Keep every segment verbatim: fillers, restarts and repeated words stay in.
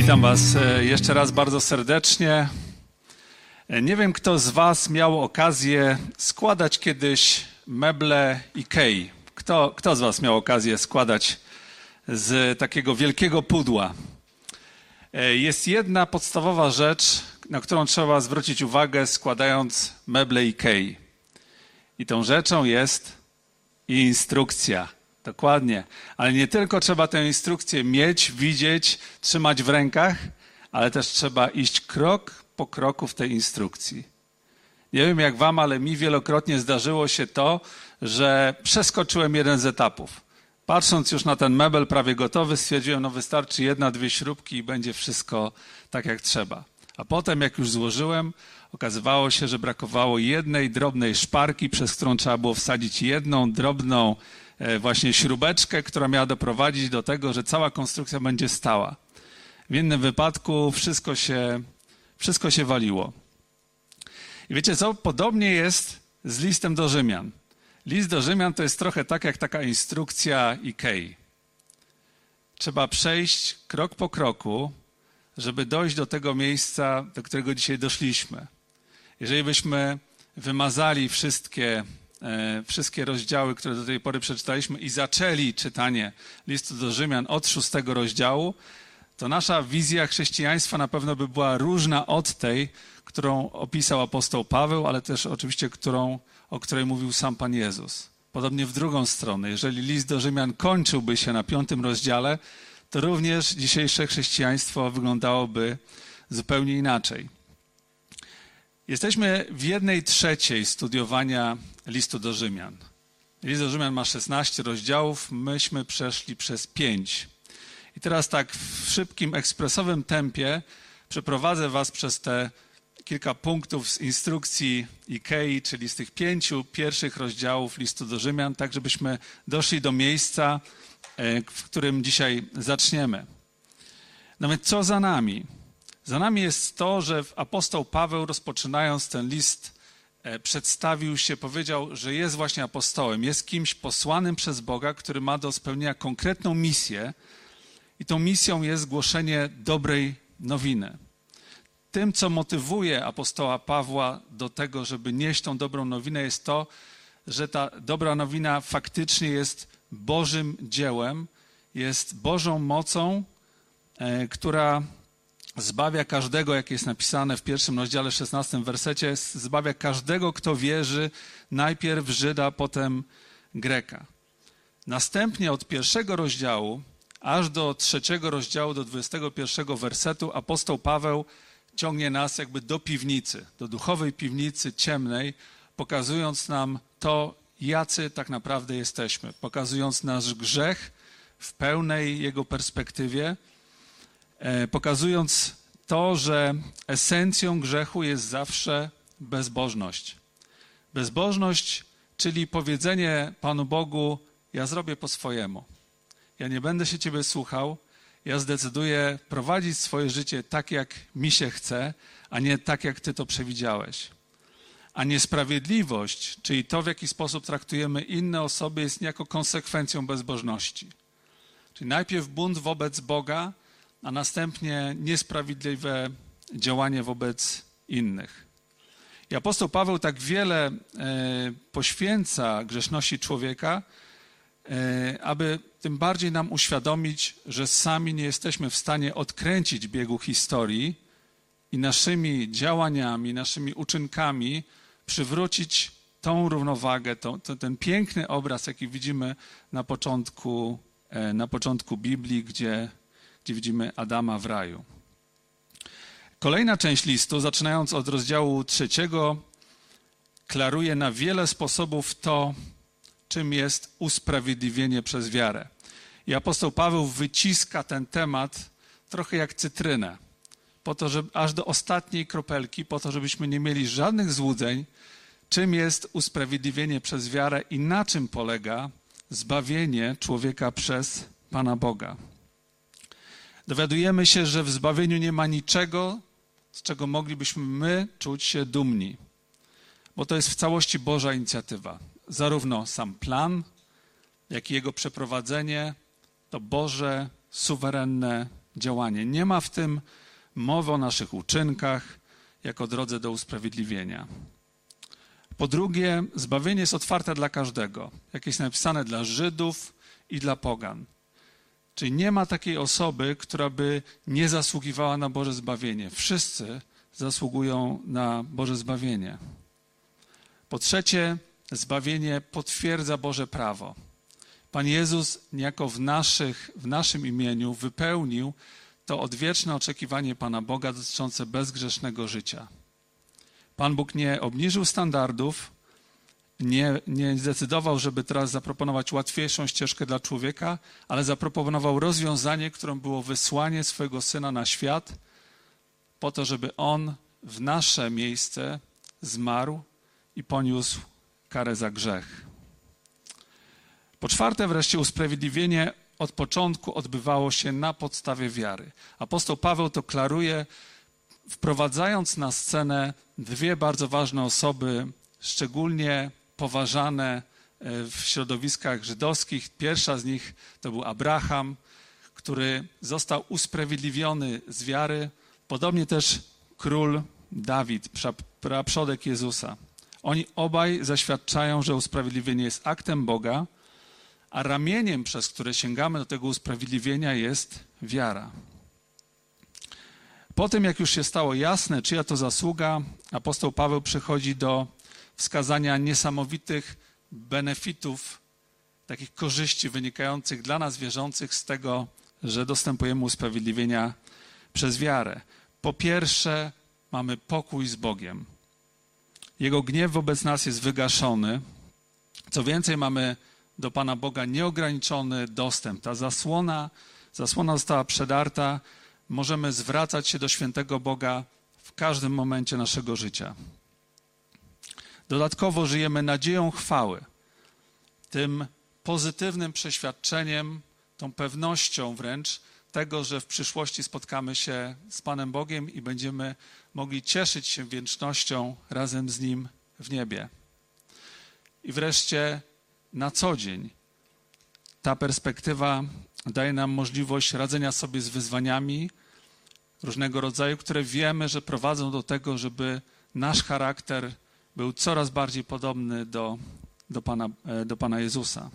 Witam Was jeszcze raz bardzo serdecznie. Nie wiem, kto z Was miał okazję składać kiedyś meble Ikei. Kto, kto z Was miał okazję składać z takiego wielkiego pudła? Jest jedna podstawowa rzecz, na którą trzeba zwrócić uwagę, składając meble Ikei. I tą rzeczą jest instrukcja. Dokładnie. Ale nie tylko trzeba tę instrukcję mieć, widzieć, trzymać w rękach, ale też trzeba iść krok po kroku w tej instrukcji. Nie wiem jak wam, ale mi wielokrotnie zdarzyło się to, że przeskoczyłem jeden z etapów. Patrząc już na ten mebel prawie gotowy, stwierdziłem, no wystarczy jedna, dwie śrubki i będzie wszystko tak jak trzeba. A potem jak już złożyłem, okazywało się, że brakowało jednej drobnej szparki, przez którą trzeba było wsadzić jedną drobną właśnie śrubeczkę, która miała doprowadzić do tego, że cała konstrukcja będzie stała. W innym wypadku wszystko się, wszystko się waliło. I wiecie co? Podobnie jest z listem do Rzymian. List do Rzymian to jest trochę tak jak taka instrukcja Ikei. Trzeba przejść krok po kroku, żeby dojść do tego miejsca, do którego dzisiaj doszliśmy. Jeżeli byśmy wymazali wszystkie wszystkie rozdziały, które do tej pory przeczytaliśmy i zaczęli czytanie listu do Rzymian od szóstego rozdziału, to nasza wizja chrześcijaństwa na pewno by była różna od tej, którą opisał apostoł Paweł, ale też oczywiście, którą, o której mówił sam Pan Jezus. Podobnie w drugą stronę. Jeżeli list do Rzymian kończyłby się na piątym rozdziale, to również dzisiejsze chrześcijaństwo wyglądałoby zupełnie inaczej. Jesteśmy w jednej trzeciej studiowania listu do Rzymian. List do Rzymian ma szesnaście rozdziałów, myśmy przeszli przez pięć. I teraz tak w szybkim, ekspresowym tempie przeprowadzę was przez te kilka punktów z instrukcji Ikei, czyli z tych pięciu pierwszych rozdziałów listu do Rzymian, tak żebyśmy doszli do miejsca, w którym dzisiaj zaczniemy. No więc co za nami? Za nami jest to, że apostoł Paweł, rozpoczynając ten list, przedstawił się, powiedział, że jest właśnie apostołem, jest kimś posłanym przez Boga, który ma do spełnienia konkretną misję i tą misją jest głoszenie dobrej nowiny. Tym, co motywuje apostoła Pawła do tego, żeby nieść tą dobrą nowinę, jest to, że ta dobra nowina faktycznie jest Bożym dziełem, jest Bożą mocą, która zbawia każdego, jak jest napisane w pierwszym rozdziale, szesnastym wersecie, zbawia każdego, kto wierzy, najpierw Żyda, potem Greka. Następnie od pierwszego rozdziału aż do trzeciego rozdziału, do dwudziestego pierwszego wersetu apostoł Paweł ciągnie nas jakby do piwnicy, do duchowej piwnicy ciemnej, pokazując nam to, jacy tak naprawdę jesteśmy, pokazując nasz grzech w pełnej jego perspektywie, pokazując to, że esencją grzechu jest zawsze bezbożność. Bezbożność, czyli powiedzenie Panu Bogu, ja zrobię po swojemu. Ja nie będę się Ciebie słuchał, ja zdecyduję prowadzić swoje życie tak, jak mi się chce, a nie tak, jak Ty to przewidziałeś. A niesprawiedliwość, czyli to, w jaki sposób traktujemy inne osoby, jest niejako konsekwencją bezbożności. Czyli najpierw bunt wobec Boga, a następnie niesprawiedliwe działanie wobec innych. I apostoł Paweł tak wiele e, poświęca grzeszności człowieka, e, aby tym bardziej nam uświadomić, że sami nie jesteśmy w stanie odkręcić biegu historii i naszymi działaniami, naszymi uczynkami przywrócić tą równowagę, to, to, ten piękny obraz, jaki widzimy na początku, e, na początku Biblii, gdzie gdzie widzimy Adama w raju. Kolejna część listu, zaczynając od rozdziału trzeciego, klaruje na wiele sposobów to, czym jest usprawiedliwienie przez wiarę. I apostoł Paweł wyciska ten temat trochę jak cytrynę, po to, żeby aż do ostatniej kropelki, po to, żebyśmy nie mieli żadnych złudzeń, czym jest usprawiedliwienie przez wiarę i na czym polega zbawienie człowieka przez Pana Boga. Dowiadujemy się, że w zbawieniu nie ma niczego, z czego moglibyśmy my czuć się dumni, bo to jest w całości Boża inicjatywa. Zarówno sam plan, jak i jego przeprowadzenie to Boże, suwerenne działanie. Nie ma w tym mowy o naszych uczynkach jako drodze do usprawiedliwienia. Po drugie, zbawienie jest otwarte dla każdego. Jak jest napisane, dla Żydów i dla pogan. Czyli nie ma takiej osoby, która by nie zasługiwała na Boże zbawienie. Wszyscy zasługują na Boże zbawienie. Po trzecie, zbawienie potwierdza Boże prawo. Pan Jezus niejako w, naszych, w naszym imieniu wypełnił to odwieczne oczekiwanie Pana Boga dotyczące bezgrzesznego życia. Pan Bóg nie obniżył standardów, nie, nie zdecydował, żeby teraz zaproponować łatwiejszą ścieżkę dla człowieka, ale zaproponował rozwiązanie, którym było wysłanie swojego Syna na świat, po to, żeby On w nasze miejsce zmarł i poniósł karę za grzech. Po czwarte wreszcie, usprawiedliwienie od początku odbywało się na podstawie wiary. Apostoł Paweł to klaruje, wprowadzając na scenę dwie bardzo ważne osoby, szczególnie poważane w środowiskach żydowskich. Pierwsza z nich to był Abraham, który został usprawiedliwiony z wiary. Podobnie też król Dawid, praprzodek Jezusa. Oni obaj zaświadczają, że usprawiedliwienie jest aktem Boga, a ramieniem, przez które sięgamy do tego usprawiedliwienia, jest wiara. Po tym, jak już się stało jasne, czyja to zasługa, apostoł Paweł przychodzi do wskazania niesamowitych benefitów, takich korzyści wynikających dla nas wierzących z tego, że dostępujemy usprawiedliwienia przez wiarę. Po pierwsze, mamy pokój z Bogiem. Jego gniew wobec nas jest wygaszony. Co więcej, mamy do Pana Boga nieograniczony dostęp. Ta zasłona, zasłona została przedarta. Możemy zwracać się do świętego Boga w każdym momencie naszego życia. Dodatkowo żyjemy nadzieją chwały, tym pozytywnym przeświadczeniem, tą pewnością wręcz tego, że w przyszłości spotkamy się z Panem Bogiem i będziemy mogli cieszyć się wiecznością razem z Nim w niebie. I wreszcie na co dzień ta perspektywa daje nam możliwość radzenia sobie z wyzwaniami różnego rodzaju, które wiemy, że prowadzą do tego, żeby nasz charakter był coraz bardziej podobny do, do, Pana, do Pana Jezusa.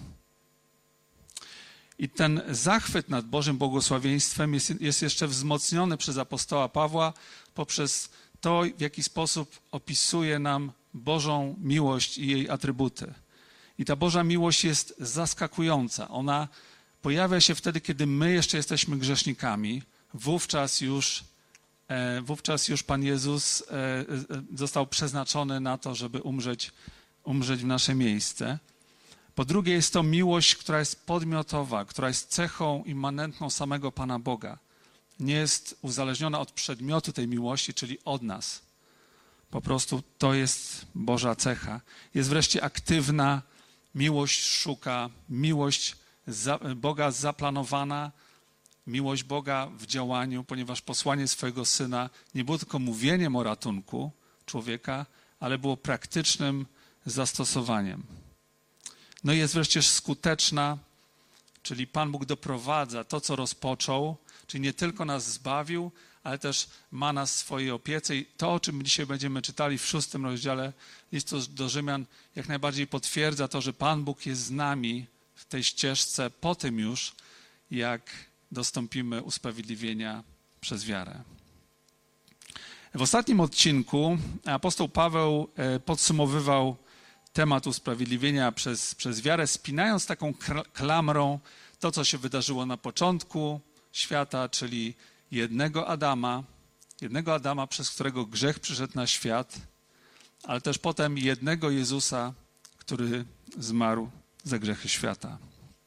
I ten zachwyt nad Bożym błogosławieństwem jest, jest jeszcze wzmocniony przez apostoła Pawła poprzez to, w jaki sposób opisuje nam Bożą miłość i jej atrybuty. I ta Boża miłość jest zaskakująca. Ona pojawia się wtedy, kiedy my jeszcze jesteśmy grzesznikami. Wówczas już, e, wówczas już Pan Jezus e, e, został przeznaczony na to, żeby umrzeć, umrzeć w nasze miejsce. Po drugie, jest to miłość, która jest podmiotowa, która jest cechą immanentną samego Pana Boga. Nie jest uzależniona od przedmiotu tej miłości, czyli od nas. Po prostu to jest Boża cecha. Jest wreszcie aktywna, miłość szuka, miłość za, Boga zaplanowana, miłość Boga w działaniu, ponieważ posłanie swojego Syna nie było tylko mówieniem o ratunku człowieka, ale było praktycznym zastosowaniem. No i jest wreszcie skuteczna, czyli Pan Bóg doprowadza to, co rozpoczął, czyli nie tylko nas zbawił, ale też ma nas w swojej opiece. I to, o czym dzisiaj będziemy czytali w szóstym rozdziale listu do Rzymian, jak najbardziej potwierdza to, że Pan Bóg jest z nami w tej ścieżce po tym już, jak dostąpimy usprawiedliwienia przez wiarę. W ostatnim odcinku apostoł Paweł podsumowywał temat usprawiedliwienia przez, przez wiarę, spinając taką klamrą to, co się wydarzyło na początku świata, czyli jednego Adama, jednego Adama, przez którego grzech przyszedł na świat, ale też potem jednego Jezusa, który zmarł za grzechy świata.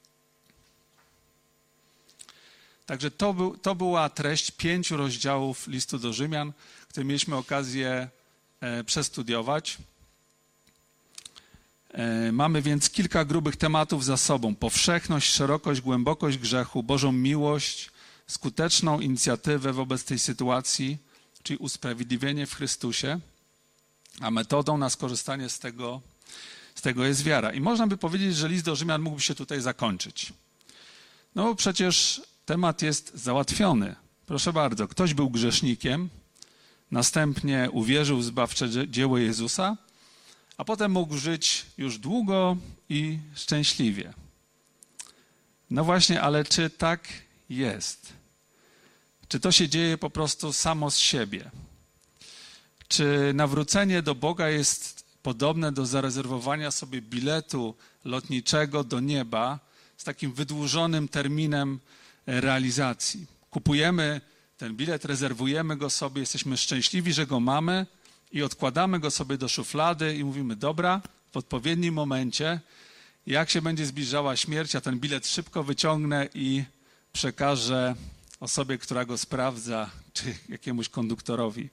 Także to, był, to była treść pięciu rozdziałów listu do Rzymian, które mieliśmy okazję e, przestudiować. E, mamy więc kilka grubych tematów za sobą. Powszechność, szerokość, głębokość grzechu, Bożą miłość, skuteczną inicjatywę wobec tej sytuacji, czyli usprawiedliwienie w Chrystusie, a metodą na skorzystanie z tego, z tego jest wiara. I można by powiedzieć, że list do Rzymian mógłby się tutaj zakończyć. No bo przecież temat jest załatwiony. Proszę bardzo, ktoś był grzesznikiem, następnie uwierzył w zbawcze dzieło Jezusa, a potem mógł żyć już długo i szczęśliwie. No właśnie, ale czy tak jest? Czy to się dzieje po prostu samo z siebie? Czy nawrócenie do Boga jest podobne do zarezerwowania sobie biletu lotniczego do nieba z takim wydłużonym terminem realizacji? Kupujemy ten bilet, rezerwujemy go sobie, jesteśmy szczęśliwi, że go mamy i odkładamy go sobie do szuflady i mówimy, dobra, w odpowiednim momencie, jak się będzie zbliżała śmierć, ja ten bilet szybko wyciągnę i przekażę osobie, która go sprawdza, czy jakiemuś konduktorowi.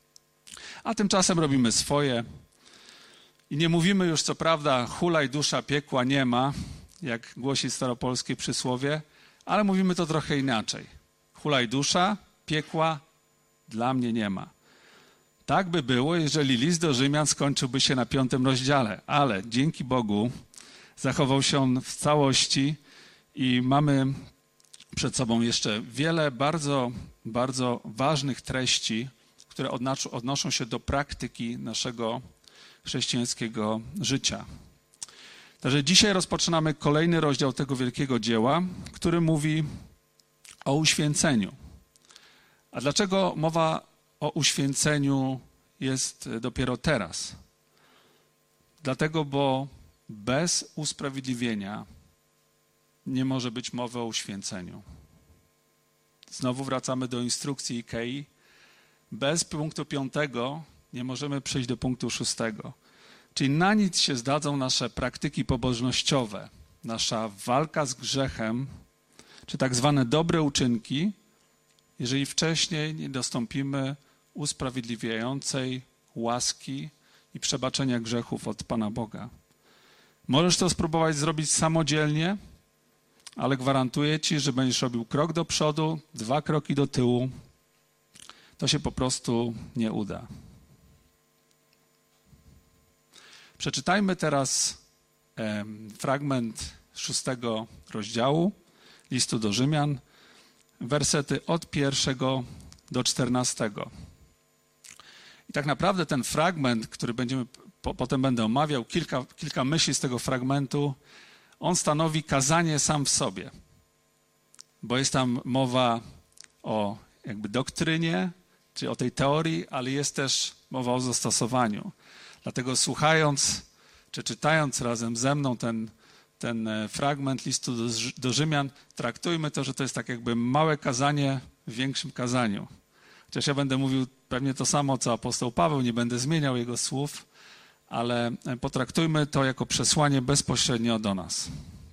A tymczasem robimy swoje i nie mówimy już, co prawda, hulaj dusza, piekła nie ma, jak głosi staropolskie przysłowie, ale mówimy to trochę inaczej. Hulaj dusza, piekła dla mnie nie ma. Tak by było, jeżeli list do Rzymian skończyłby się na piątym rozdziale, ale dzięki Bogu zachował się on w całości i mamy przed sobą jeszcze wiele bardzo, bardzo ważnych treści, które odnoszą się do praktyki naszego chrześcijańskiego życia. Także dzisiaj rozpoczynamy kolejny rozdział tego wielkiego dzieła, który mówi o uświęceniu. A dlaczego mowa o uświęceniu jest dopiero teraz? Dlatego, bo bez usprawiedliwienia nie może być mowy o uświęceniu. Znowu wracamy do instrukcji Ikei. Bez punktu piątego nie możemy przejść do punktu szóstego. Czyli na nic się zdadzą nasze praktyki pobożnościowe, nasza walka z grzechem, czy tak zwane dobre uczynki, jeżeli wcześniej nie dostąpimy usprawiedliwiającej łaski i przebaczenia grzechów od Pana Boga. Możesz to spróbować zrobić samodzielnie, ale gwarantuję ci, że będziesz robił krok do przodu, dwa kroki do tyłu. To się po prostu nie uda. Przeczytajmy teraz e, fragment szóstego rozdziału listu do Rzymian, wersety od pierwszego do czternastego. I tak naprawdę ten fragment, który będziemy, po, potem będę omawiał, kilka, kilka myśli z tego fragmentu, on stanowi kazanie sam w sobie, bo jest tam mowa o jakby doktrynie, czy o tej teorii, ale jest też mowa o zastosowaniu. Dlatego słuchając, czy czytając razem ze mną ten, ten fragment listu do, do Rzymian, traktujmy to, że to jest tak jakby małe kazanie w większym kazaniu. Chociaż ja będę mówił pewnie to samo, co apostoł Paweł, nie będę zmieniał jego słów, ale potraktujmy to jako przesłanie bezpośrednio do nas.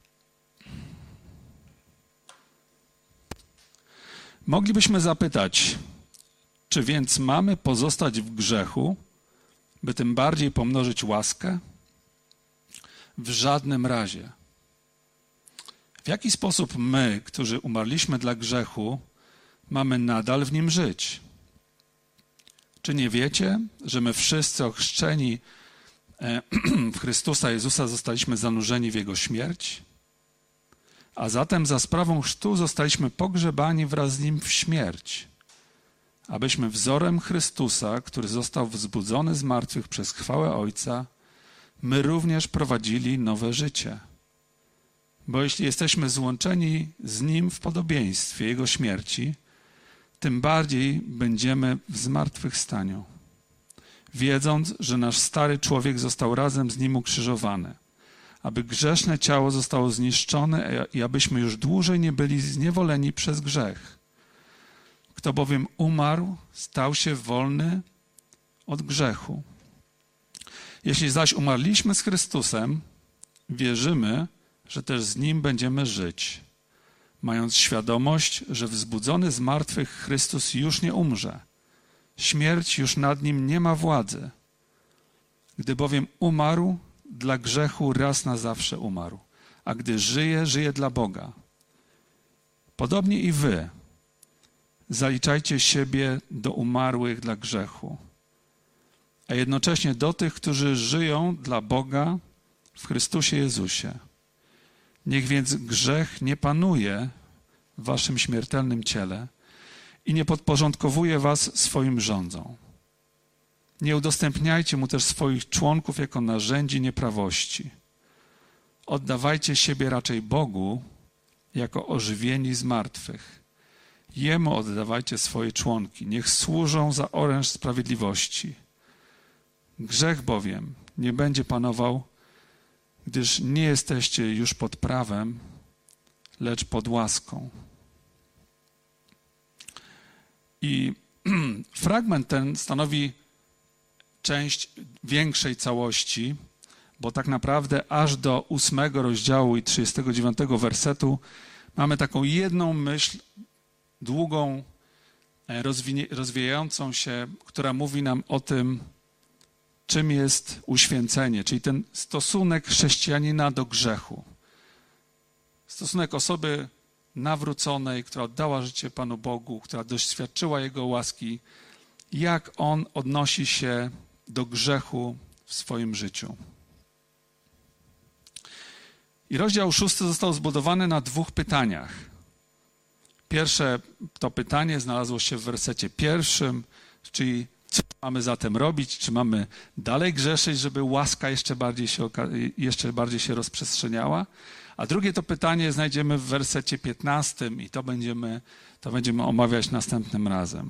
Moglibyśmy zapytać, czy więc mamy pozostać w grzechu, by tym bardziej pomnożyć łaskę? W żadnym razie. W jaki sposób my, którzy umarliśmy dla grzechu, mamy nadal w nim żyć? Czy nie wiecie, że my wszyscy ochrzczeni w Chrystusa Jezusa zostaliśmy zanurzeni w Jego śmierć? A zatem za sprawą chrztu zostaliśmy pogrzebani wraz z Nim w śmierć, abyśmy wzorem Chrystusa, który został wzbudzony z martwych przez chwałę Ojca, my również prowadzili nowe życie. Bo jeśli jesteśmy złączeni z Nim w podobieństwie Jego śmierci, tym bardziej będziemy w zmartwychwstaniu, wiedząc, że nasz stary człowiek został razem z Nim ukrzyżowany, aby grzeszne ciało zostało zniszczone i abyśmy już dłużej nie byli zniewoleni przez grzech. Kto bowiem umarł, stał się wolny od grzechu. Jeśli zaś umarliśmy z Chrystusem, wierzymy, że też z Nim będziemy żyć, mając świadomość, że wzbudzony z martwych Chrystus już nie umrze. Śmierć już nad Nim nie ma władzy. Gdy bowiem umarł, dla grzechu raz na zawsze umarł, a gdy żyje, żyje dla Boga. Podobnie i wy zaliczajcie siebie do umarłych dla grzechu, a jednocześnie do tych, którzy żyją dla Boga w Chrystusie Jezusie. Niech więc grzech nie panuje w waszym śmiertelnym ciele i nie podporządkowuje was swoim rządzom. Nie udostępniajcie mu też swoich członków jako narzędzi nieprawości. Oddawajcie siebie raczej Bogu jako ożywieni z martwych. Jemu oddawajcie swoje członki, niech służą za oręż sprawiedliwości. Grzech bowiem nie będzie panował, gdyż nie jesteście już pod prawem, lecz pod łaską. I fragment ten stanowi część większej całości, bo tak naprawdę aż do ósmego rozdziału i trzydziestego dziewiątego wersetu mamy taką jedną myśl, długą, rozwinie, rozwijającą się, która mówi nam o tym, czym jest uświęcenie, czyli ten stosunek chrześcijanina do grzechu. Stosunek osoby nawróconej, która oddała życie Panu Bogu, która doświadczyła Jego łaski, jak on odnosi się do grzechu w swoim życiu. I rozdział szósty został zbudowany na dwóch pytaniach. Pierwsze to pytanie znalazło się w wersecie pierwszym, czyli co mamy zatem robić? Czy mamy dalej grzeszyć, żeby łaska jeszcze bardziej się, jeszcze bardziej się rozprzestrzeniała? A drugie to pytanie znajdziemy w wersecie piętnastym i to będziemy, to będziemy omawiać następnym razem.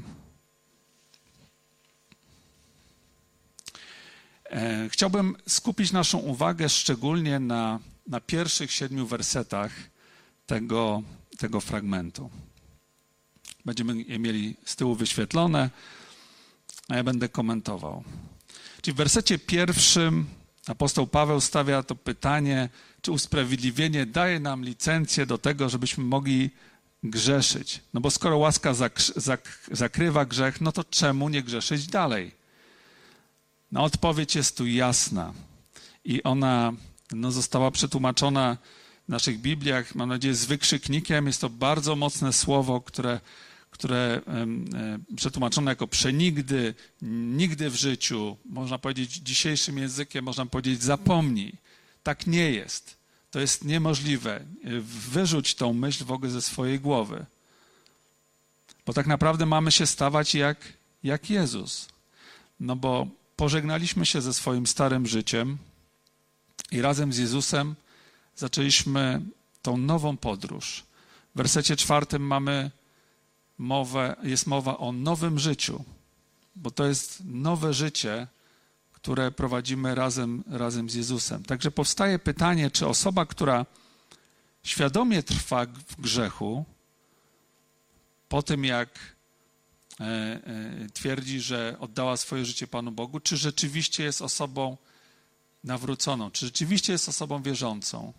E, chciałbym skupić naszą uwagę szczególnie na, na pierwszych siedmiu wersetach tego, tego fragmentu. Będziemy je mieli z tyłu wyświetlone, a ja będę komentował. Czyli w wersecie pierwszym apostoł Paweł stawia to pytanie, czy usprawiedliwienie daje nam licencję do tego, żebyśmy mogli grzeszyć. No bo skoro łaska zak- zak- zakrywa grzech, no to czemu nie grzeszyć dalej? No odpowiedź jest tu jasna i ona no, została przetłumaczona w naszych Bibliach, mam nadzieję, z wykrzyknikiem. Jest to bardzo mocne słowo, które które przetłumaczone jako przenigdy, nigdy w życiu, można powiedzieć dzisiejszym językiem, można powiedzieć zapomnij. Tak nie jest. To jest niemożliwe. Wyrzuć tą myśl w ogóle ze swojej głowy. Bo tak naprawdę mamy się stawać jak, jak Jezus. No bo pożegnaliśmy się ze swoim starym życiem i razem z Jezusem zaczęliśmy tą nową podróż. W wersecie czwartym mamy Mowę, jest mowa o nowym życiu, bo to jest nowe życie, które prowadzimy razem, razem z Jezusem. Także powstaje pytanie, czy osoba, która świadomie trwa w grzechu, po tym jak e, e, twierdzi, że oddała swoje życie Panu Bogu, czy rzeczywiście jest osobą nawróconą, czy rzeczywiście jest osobą wierzącą.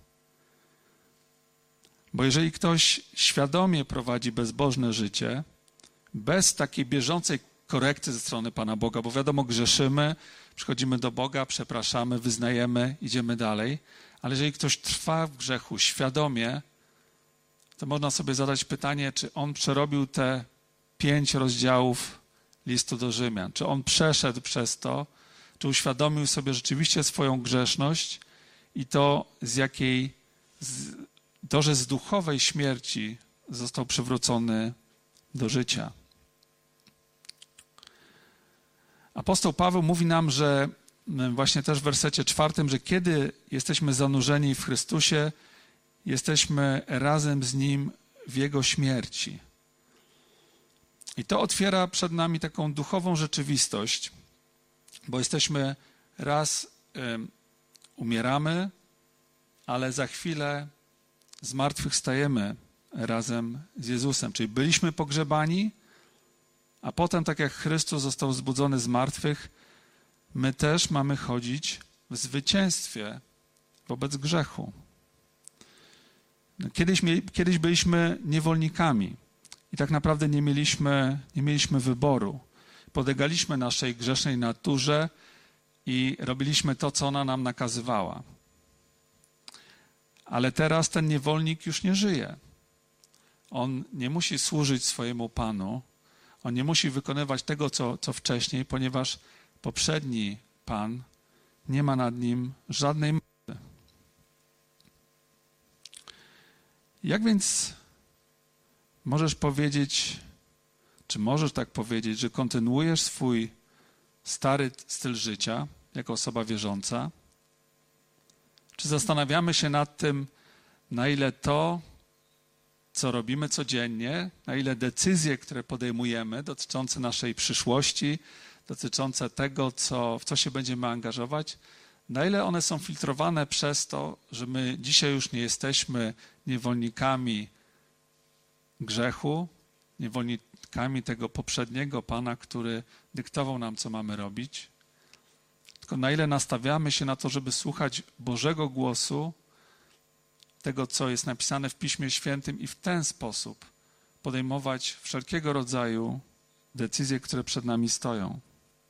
Bo jeżeli ktoś świadomie prowadzi bezbożne życie, bez takiej bieżącej korekty ze strony Pana Boga, bo wiadomo, grzeszymy, przychodzimy do Boga, przepraszamy, wyznajemy, idziemy dalej, ale jeżeli ktoś trwa w grzechu świadomie, to można sobie zadać pytanie, czy on przerobił te pięć rozdziałów listu do Rzymian, czy on przeszedł przez to, czy uświadomił sobie rzeczywiście swoją grzeszność i to z jakiej... Z, To, że z duchowej śmierci został przywrócony do życia. Apostoł Paweł mówi nam, że właśnie też w wersecie czwartym, że kiedy jesteśmy zanurzeni w Chrystusie, jesteśmy razem z Nim w Jego śmierci. I to otwiera przed nami taką duchową rzeczywistość, bo jesteśmy raz um, umieramy, ale za chwilę zmartwychwstajemy razem z Jezusem. Czyli byliśmy pogrzebani, a potem, tak jak Chrystus został wzbudzony z martwych, my też mamy chodzić w zwycięstwie wobec grzechu. Kiedyś, kiedyś byliśmy niewolnikami i tak naprawdę nie mieliśmy, nie mieliśmy wyboru. Podlegaliśmy naszej grzesznej naturze i robiliśmy to, co ona nam nakazywała. Ale teraz ten niewolnik już nie żyje. On nie musi służyć swojemu Panu, on nie musi wykonywać tego, co, co wcześniej, ponieważ poprzedni Pan nie ma nad nim żadnej mocy. Jak więc możesz powiedzieć, czy możesz tak powiedzieć, że kontynuujesz swój stary styl życia jako osoba wierząca? Czy zastanawiamy się nad tym, na ile to, co robimy codziennie, na ile decyzje, które podejmujemy dotyczące naszej przyszłości, dotyczące tego, co, w co się będziemy angażować, na ile one są filtrowane przez to, że my dzisiaj już nie jesteśmy niewolnikami grzechu, niewolnikami tego poprzedniego Pana, który dyktował nam, co mamy robić, tylko na ile nastawiamy się na to, żeby słuchać Bożego głosu, tego, co jest napisane w Piśmie Świętym i w ten sposób podejmować wszelkiego rodzaju decyzje, które przed nami stoją.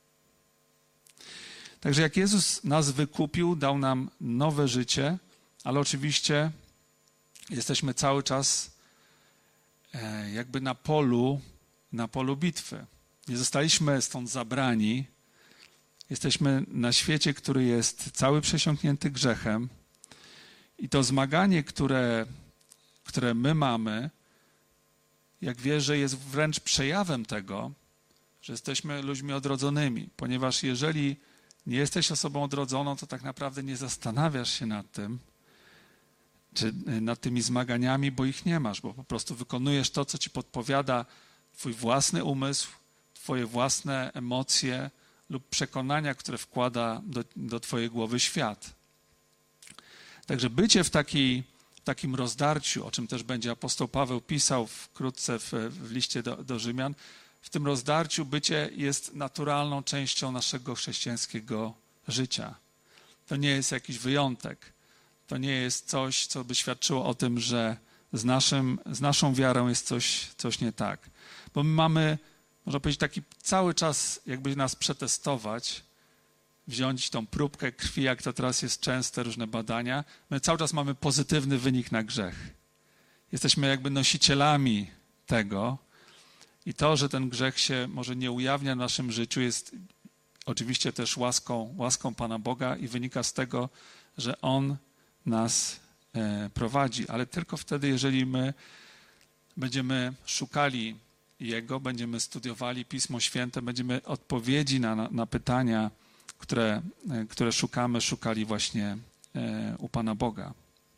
Także jak Jezus nas wykupił, dał nam nowe życie, ale oczywiście jesteśmy cały czas jakby na polu, na polu bitwy. Nie zostaliśmy stąd zabrani. Jesteśmy na świecie, który jest cały przesiąknięty grzechem i to zmaganie, które, które my mamy, jak wierzę, jest wręcz przejawem tego, że jesteśmy ludźmi odrodzonymi, ponieważ jeżeli nie jesteś osobą odrodzoną, to tak naprawdę nie zastanawiasz się nad tym, czy nad tymi zmaganiami, bo ich nie masz, bo po prostu wykonujesz to, co ci podpowiada twój własny umysł, twoje własne emocje lub przekonania, które wkłada do, do twojej głowy świat. Także bycie w, takiej, w takim rozdarciu, o czym też będzie apostoł Paweł pisał wkrótce w, w liście do, do Rzymian, w tym rozdarciu bycie jest naturalną częścią naszego chrześcijańskiego życia. To nie jest jakiś wyjątek. To nie jest coś, co by świadczyło o tym, że z, naszym, z naszą wiarą jest coś, coś nie tak. Bo my mamy, można powiedzieć, taki cały czas jakby nas przetestować, wziąć tą próbkę krwi, jak to teraz jest częste, różne badania. My cały czas mamy pozytywny wynik na grzech. Jesteśmy jakby nosicielami tego i to, że ten grzech się może nie ujawnia w naszym życiu, jest oczywiście też łaską, łaską Pana Boga i wynika z tego, że On nas e, prowadzi, ale tylko wtedy, jeżeli my będziemy szukali Jego, będziemy studiowali Pismo Święte, będziemy odpowiedzi na, na, na pytania, które, e, które szukamy, szukali właśnie e, u Pana Boga.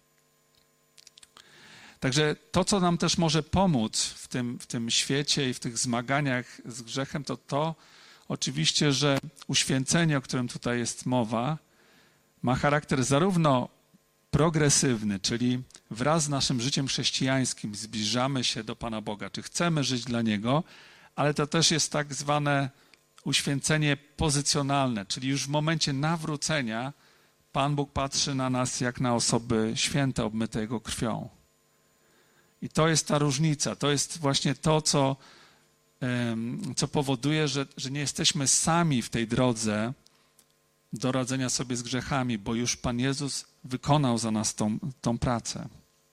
Także to, co nam też może pomóc w tym, w tym świecie i w tych zmaganiach z grzechem, to to oczywiście, że uświęcenie, o którym tutaj jest mowa, ma charakter zarówno progresywny, czyli wraz z naszym życiem chrześcijańskim zbliżamy się do Pana Boga, czy chcemy żyć dla Niego, ale to też jest tak zwane uświęcenie pozycjonalne, czyli już w momencie nawrócenia Pan Bóg patrzy na nas jak na osoby święte, obmyte Jego krwią. I to jest ta różnica, to jest właśnie to, co, co powoduje, że, że nie jesteśmy sami w tej drodze do radzenia sobie z grzechami, bo już Pan Jezus wykonał za nas tą, tą pracę.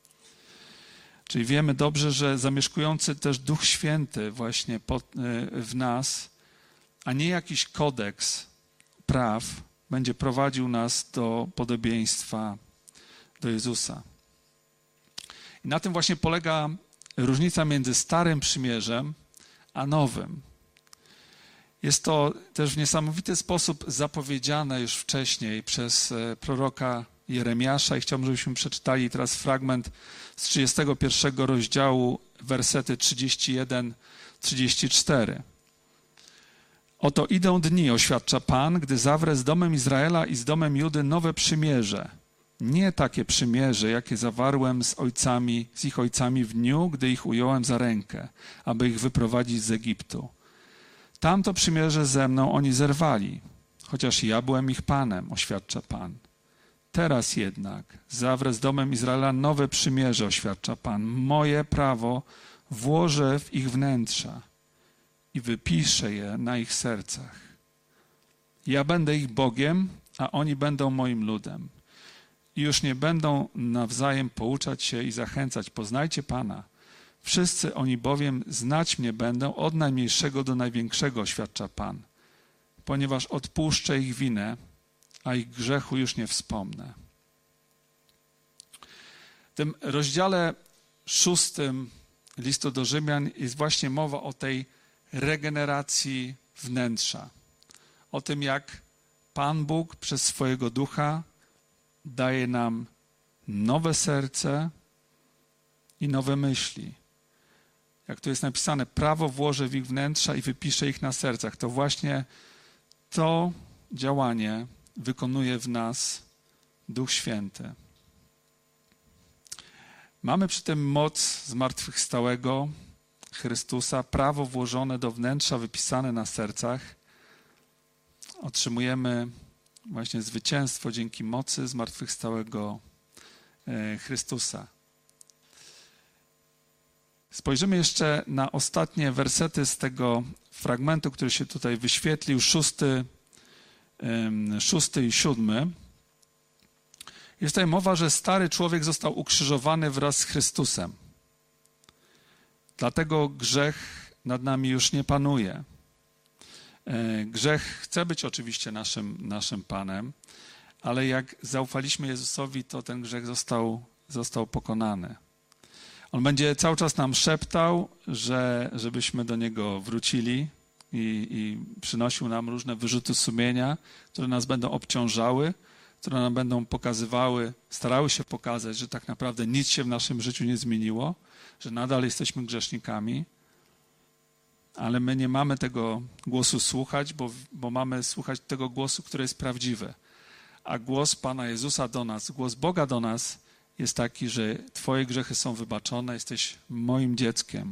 Czyli wiemy dobrze, że zamieszkujący też Duch Święty właśnie w nas, a nie jakiś kodeks praw, będzie prowadził nas do podobieństwa do Jezusa. I na tym właśnie polega różnica między Starym Przymierzem a Nowym. Jest to też w niesamowity sposób zapowiedziane już wcześniej przez proroka Jeremiasza i chciałbym, żebyśmy przeczytali teraz fragment z trzydziestego pierwszego rozdziału, wersety trzydzieści jeden trzydzieści cztery. Oto idą dni, oświadcza Pan, gdy zawrę z domem Izraela i z domem Judy nowe przymierze. Nie takie przymierze, jakie zawarłem z ojcami, z ich ojcami w dniu, gdy ich ująłem za rękę, aby ich wyprowadzić z Egiptu. Tamto przymierze ze mną oni zerwali, chociaż ja byłem ich Panem, oświadcza Pan. Teraz jednak zawrę z domem Izraela nowe przymierze, oświadcza Pan. Moje prawo włożę w ich wnętrza i wypiszę je na ich sercach. Ja będę ich Bogiem, a oni będą moim ludem. I już nie będą nawzajem pouczać się i zachęcać. Poznajcie Pana. Wszyscy oni bowiem znać mnie będą od najmniejszego do największego, oświadcza Pan, ponieważ odpuszczę ich winę, a ich grzechu już nie wspomnę. W tym rozdziale szóstym listu do Rzymian jest właśnie mowa o tej regeneracji wnętrza. O tym, jak Pan Bóg przez swojego Ducha daje nam nowe serce i nowe myśli. Jak tu jest napisane, prawo włożę w ich wnętrza i wypiszę ich na sercach. To właśnie to działanie wykonuje w nas Duch Święty. Mamy przy tym moc zmartwychwstałego Chrystusa, prawo włożone do wnętrza, wypisane na sercach. Otrzymujemy właśnie zwycięstwo dzięki mocy zmartwychwstałego Chrystusa. Spojrzymy jeszcze na ostatnie wersety z tego fragmentu, który się tutaj wyświetlił, szósty, szósty i siódmy. Jest tutaj mowa, że stary człowiek został ukrzyżowany wraz z Chrystusem. Dlatego grzech nad nami już nie panuje. Grzech chce być oczywiście naszym, naszym Panem, ale jak zaufaliśmy Jezusowi, to ten grzech został, został pokonany. On będzie cały czas nam szeptał, że, żebyśmy do Niego wrócili i, i przynosił nam różne wyrzuty sumienia, które nas będą obciążały, które nam będą pokazywały, starały się pokazać, że tak naprawdę nic się w naszym życiu nie zmieniło, że nadal jesteśmy grzesznikami, ale my nie mamy tego głosu słuchać, bo, bo mamy słuchać tego głosu, który jest prawdziwy. A głos Pana Jezusa do nas, głos Boga do nas jest taki, że Twoje grzechy są wybaczone, jesteś moim dzieckiem.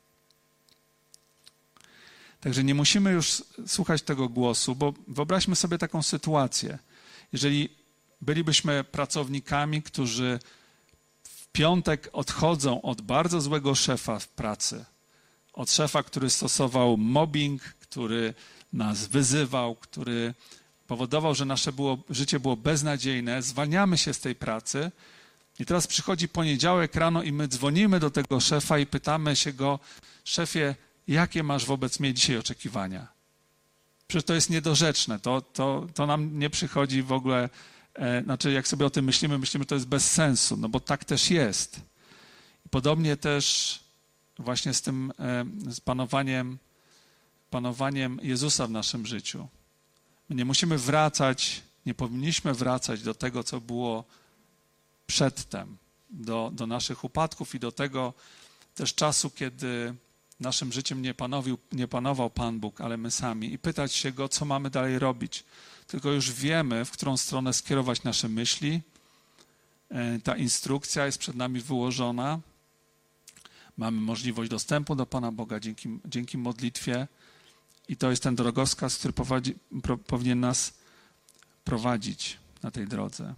Także nie musimy już słuchać tego głosu, bo wyobraźmy sobie taką sytuację. Jeżeli bylibyśmy pracownikami, którzy w piątek odchodzą od bardzo złego szefa w pracy, od szefa, który stosował mobbing, który nas wyzywał, który powodował, że nasze było, życie było beznadziejne, zwalniamy się z tej pracy i teraz przychodzi poniedziałek rano i my dzwonimy do tego szefa i pytamy się go, szefie, jakie masz wobec mnie dzisiaj oczekiwania? Przecież to jest niedorzeczne, to, to, to nam nie przychodzi w ogóle, e, znaczy jak sobie o tym myślimy, myślimy, że to jest bez sensu, no bo tak też jest. I podobnie też właśnie z tym, e, z panowaniem, panowaniem Jezusa w naszym życiu. My nie musimy wracać, nie powinniśmy wracać do tego, co było przedtem, do, do naszych upadków i do tego też czasu, kiedy naszym życiem nie panował, nie panował Pan Bóg, ale my sami i pytać się Go, co mamy dalej robić. Tylko już wiemy, w którą stronę skierować nasze myśli. Ta instrukcja jest przed nami wyłożona. Mamy możliwość dostępu do Pana Boga dzięki, dzięki modlitwie i to jest ten drogowskaz, który prowadzi, pro, powinien nas prowadzić na tej drodze.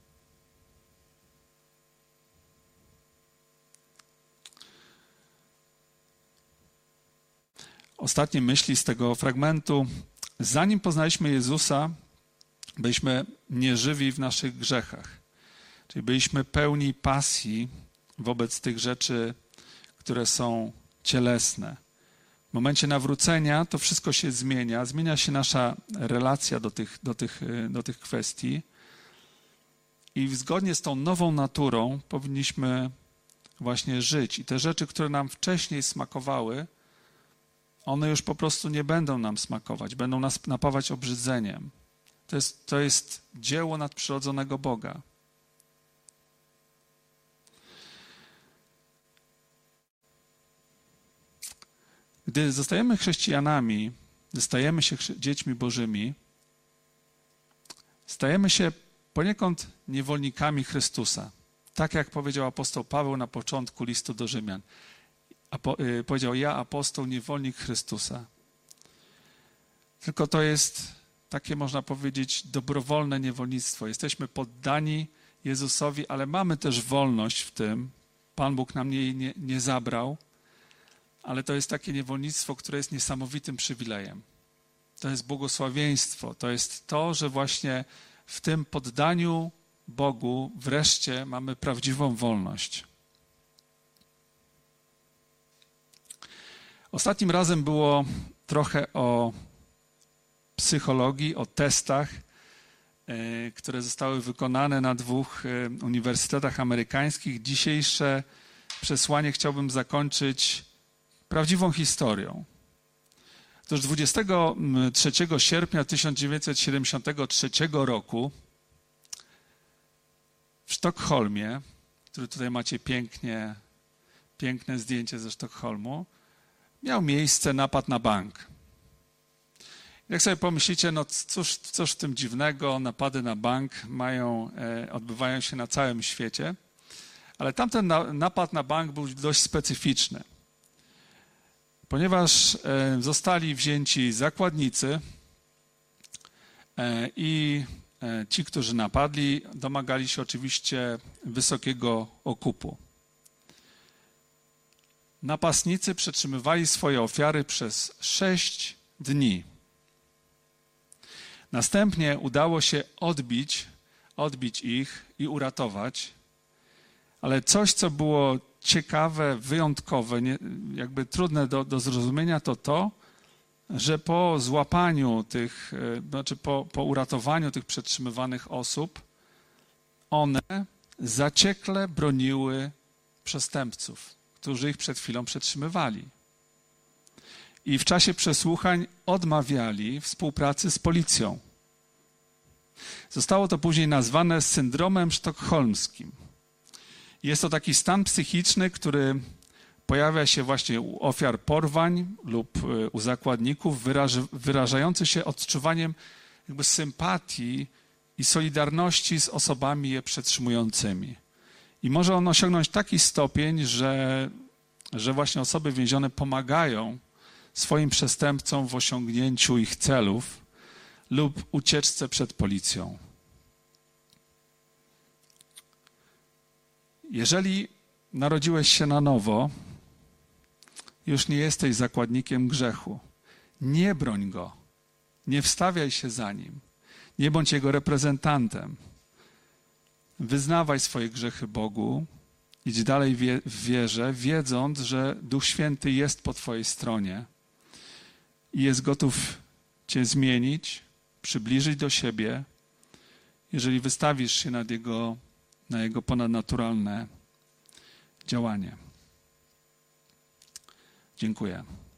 Ostatnie myśli z tego fragmentu. Zanim poznaliśmy Jezusa, byliśmy nieżywi w naszych grzechach. Czyli byliśmy pełni pasji wobec tych rzeczy, które są cielesne. W momencie nawrócenia to wszystko się zmienia. Zmienia się nasza relacja do tych, do tych, do tych kwestii. I zgodnie z tą nową naturą powinniśmy właśnie żyć. I te rzeczy, które nam wcześniej smakowały, one już po prostu nie będą nam smakować, będą nas napawać obrzydzeniem. To jest, to jest dzieło nadprzyrodzonego Boga. Gdy zostajemy chrześcijanami, gdy stajemy się dziećmi Bożymi, stajemy się poniekąd niewolnikami Chrystusa. Tak jak powiedział apostoł Paweł na początku listu do Rzymian. Apo, y, powiedział, ja apostoł, niewolnik Chrystusa. Tylko to jest takie, można powiedzieć, dobrowolne niewolnictwo. Jesteśmy poddani Jezusowi, ale mamy też wolność w tym. Pan Bóg nam jej nie, nie zabrał, ale to jest takie niewolnictwo, które jest niesamowitym przywilejem. To jest błogosławieństwo. To jest to, że właśnie w tym poddaniu Bogu wreszcie mamy prawdziwą wolność. Ostatnim razem było trochę o psychologii, o testach, które zostały wykonane na dwóch uniwersytetach amerykańskich. Dzisiejsze przesłanie chciałbym zakończyć prawdziwą historią. Otóż dwudziestego trzeciego sierpnia tysiąc dziewięćset siedemdziesiątego trzeciego roku w Sztokholmie, który tutaj macie pięknie, piękne zdjęcie ze Sztokholmu, miał miejsce napad na bank. Jak sobie pomyślicie, no cóż, cóż w tym dziwnego, napady na bank mają, e, odbywają się na całym świecie, ale tamten na, napad na bank był dość specyficzny, ponieważ e, zostali wzięci zakładnicy e, i e, ci, którzy napadli, domagali się oczywiście wysokiego okupu. Napastnicy przetrzymywali swoje ofiary przez sześć dni. Następnie udało się odbić, odbić ich i uratować, ale coś, co było ciekawe, wyjątkowe, nie, jakby trudne do, do zrozumienia, to to, że po złapaniu tych, znaczy po, po uratowaniu tych przetrzymywanych osób, one zaciekle broniły przestępców, którzy ich przed chwilą przetrzymywali. I w czasie przesłuchań odmawiali współpracy z policją. Zostało to później nazwane syndromem sztokholmskim. Jest to taki stan psychiczny, który pojawia się właśnie u ofiar porwań lub u zakładników, wyraż, wyrażający się odczuwaniem jakby sympatii i solidarności z osobami je przetrzymującymi. I może on osiągnąć taki stopień, że, że właśnie osoby więzione pomagają swoim przestępcom w osiągnięciu ich celów lub ucieczce przed policją. Jeżeli narodziłeś się na nowo, już nie jesteś zakładnikiem grzechu. Nie broń go, nie wstawiaj się za nim, nie bądź jego reprezentantem. Wyznawaj swoje grzechy Bogu, idź dalej w wierze, wiedząc, że Duch Święty jest po twojej stronie i jest gotów cię zmienić, przybliżyć do siebie, jeżeli wystawisz się nad jego, na Jego ponadnaturalne działanie. Dziękuję.